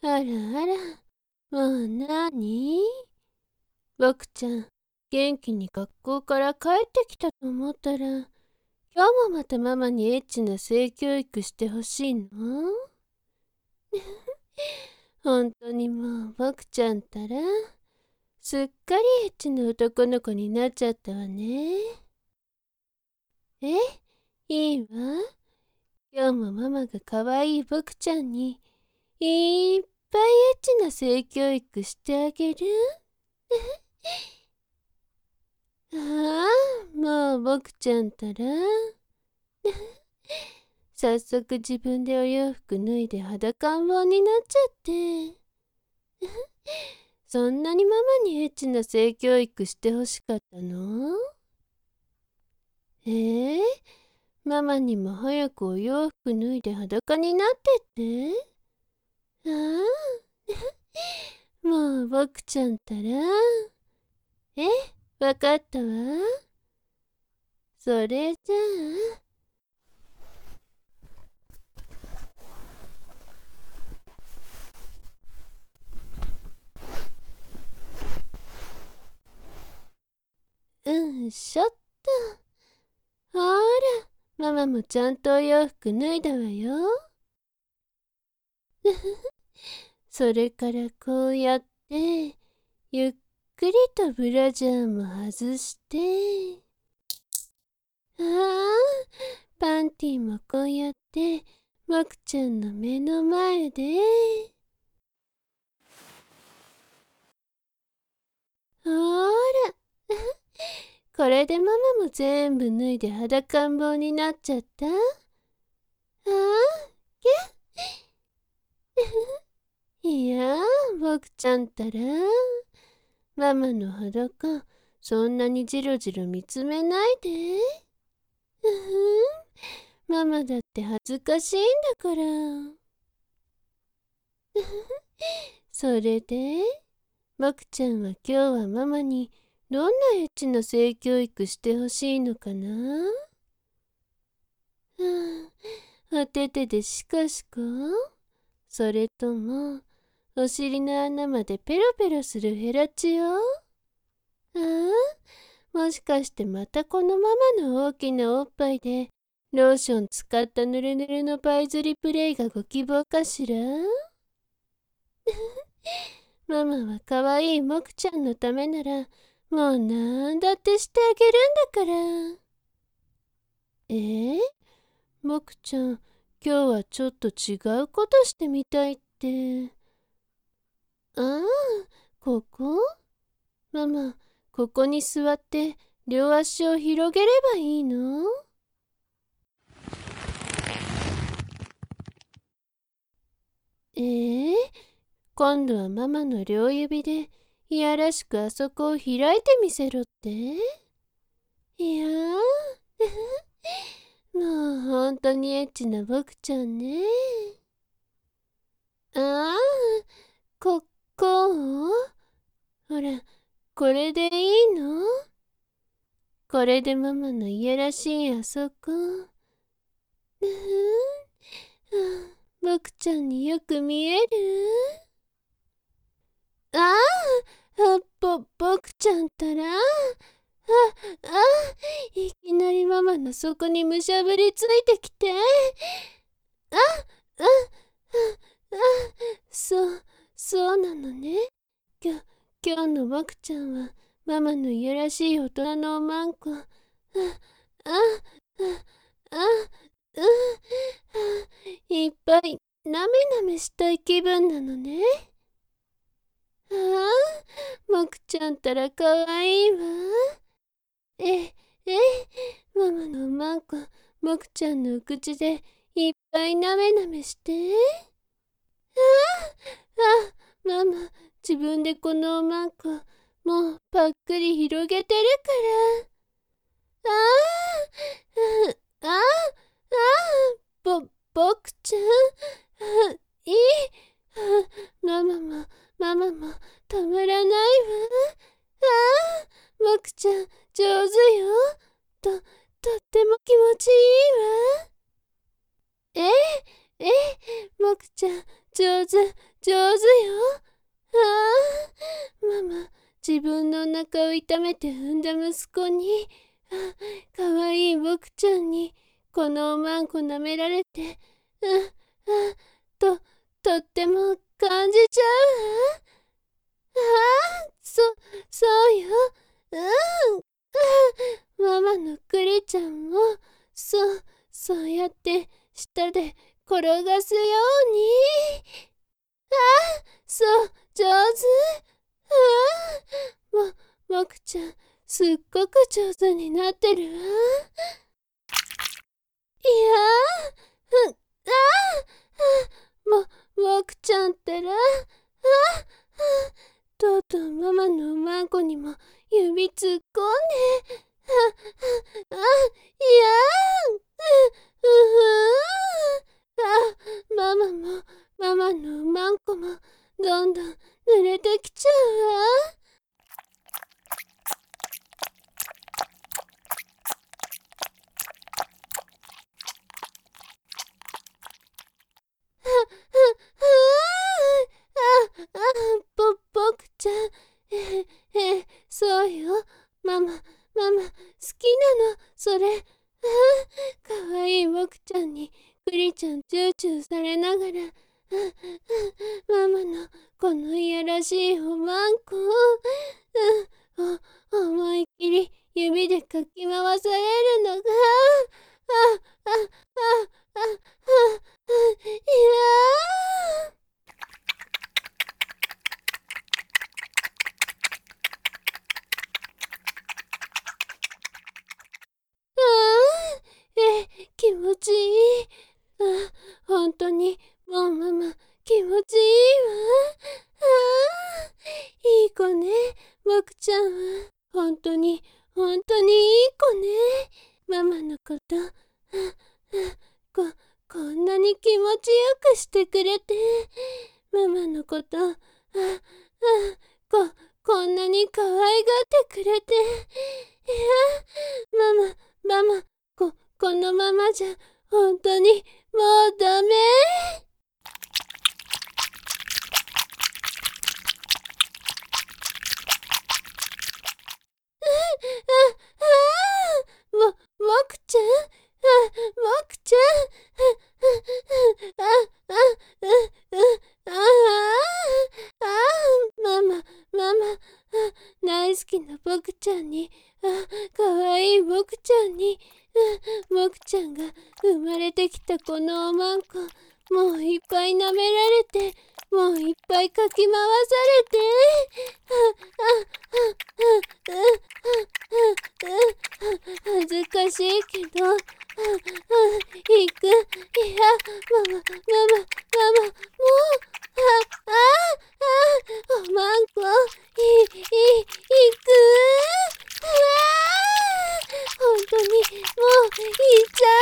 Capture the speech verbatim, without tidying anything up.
あらあら、もうなに？僕ちゃん、元気に学校から帰ってきたと思ったら、今日もまたママにエッチな性教育してほしいの？本当にもう僕ちゃんったら、すっかりエッチな男の子になっちゃったわね。え、いいわ。今日もママが可愛い僕ちゃんに、いっぱいエッチな性教育してあげる。ああ、もう僕ちゃんったら。早速自分でお洋服脱いで裸ん坊になっちゃって。そんなにママにエッチな性教育してほしかったの？えー、ママにも早くお洋服脱いで裸になってって。ああ、もう僕ちゃんったら。え、わかったわ。それじゃあ。うんしょっと。ほら、ママもちゃんとお洋服脱いだわよ。それからこうやって、ゆっくりとブラジャーも外して、ああ、パンティもこうやって、僕ちゃんの目の前で、ほら、これでママも全部脱いで裸ん坊になっちゃった。ああ、げっ。いやー、僕ちゃんったら、ママの裸、そんなにじろじろ見つめないで。うふん、ママだって恥ずかしいんだから。それで、僕ちゃんは今日はママにどんなエッチな性教育してほしいのかな？はあ、お手手でシコシコ？それとも、お尻の穴までペロペロするヘラチオ？ああ、もしかしてまたこのママの大きなおっぱいで、ローション使ったぬるぬるのパイ釣りプレイがご希望かしら？ママは可愛いモクちゃんのためなら、もうなんだってしてあげるんだから。えー、モクちゃん、今日はちょっと違うことしてみたいって。ああ、ここ？ママ、ここに座って両足を広げればいいの？えー、今度はママの両指でいやらしくあそこを開いてみせろって？いやーもう本当にエッチな僕ちゃんね。ああ、こ、こう？ほら、これでいいの？これでママのいやらしいあそこ。うふん、僕ちゃんによく見える？ああ、あ、ぼ、僕ちゃんったら。あ、あ、いきなりママの底にむしゃぶりついてきて。あ、あ、あ、あ、そう、そうなのね。きょ、今日の僕ちゃんは、ママのいやらしい大人のおまんこ。あ、あ、あ、あ、う、いっぱい、なめなめしたい気分なのね。ああ、僕ちゃんったらかわいいわ。え、え、ママのおまんこ、僕ちゃんのお口でいっぱいなめなめして。ああ、あ、ママ、自分でこのおまんこ、もうぱっくり広げてるから。ああ、ああ、ああ、ぼ、僕ちゃん、あ、いい、あ、ママも、ママも、たまらないわ。ああ、僕ちゃん、上手よ。と、とっても気持ちいいわ。ええ、ええ、僕ちゃん、上手、 上手よ。ああ、ママ、自分のお腹を痛めて産んだ息子に、あ、かわいい僕ちゃんに、このおまんこ舐められて、あ、あ、と、とっても感じちゃうわ。ああ、そ、そうよ。うん。ママのクリちゃんも、そう、そうやって舌で転がすように。ああ、そう、上手。ああ、も、もくちゃん、すっごく上手になってるわ。いやー、うん、ああ、も、もくちゃんったら、ああ、とうとうママのおまんこにも指突っ込んで、あ、あ、あ、いやー、う、うふー、あ、ママも、ママのおまんこも、どんどん濡れてきちゃうわ。あ、あ、ぼ、ぼくちゃん。え、え、そうよ。ママ、ママ、好きなの、それ。あ、かわいいぼくちゃんに、クリちゃんチューチューされながら、あ、あ、ママの、このいやらしいおまんこを、あ、お、思いっきり指でかき回されるのが、あ、あ、あ、あ、あ、あ、いやー。ああ、え、気持ちいい。あ、本当に、もうママ、気持ちいいわ。ああ、いい子ね、もくちゃんは。本当に、本当にいい子ね。ママのこと、あ、あ、こ、こんなに気持ちよくしてくれて、ママのこと、あ、あ、こ、こんなに可愛がってくれて、いや、ママ、ママ、こ、このままじゃ、本当に、もうダメ。あ、あ、も、もくちゃん、あ、もくちゃん、あ、あ、あ、あ、あ、あ、あ、ママ、ママ、あ、大好きな僕ちゃんに、あ、かわいい僕ちゃんに、あ、僕ちゃんが生まれてきたこのおまんこ、もういっぱい舐められて、もういっぱいかき回されて、あ、あ、あ、あ、あ、あ、あ、恥ずかしいけど、あ、あ、行く。いや、ママ、ママ、ママ、もう、あ、あ、あ、おまんこ、い、い、行く。うわー、本当に、もう、行っちゃう。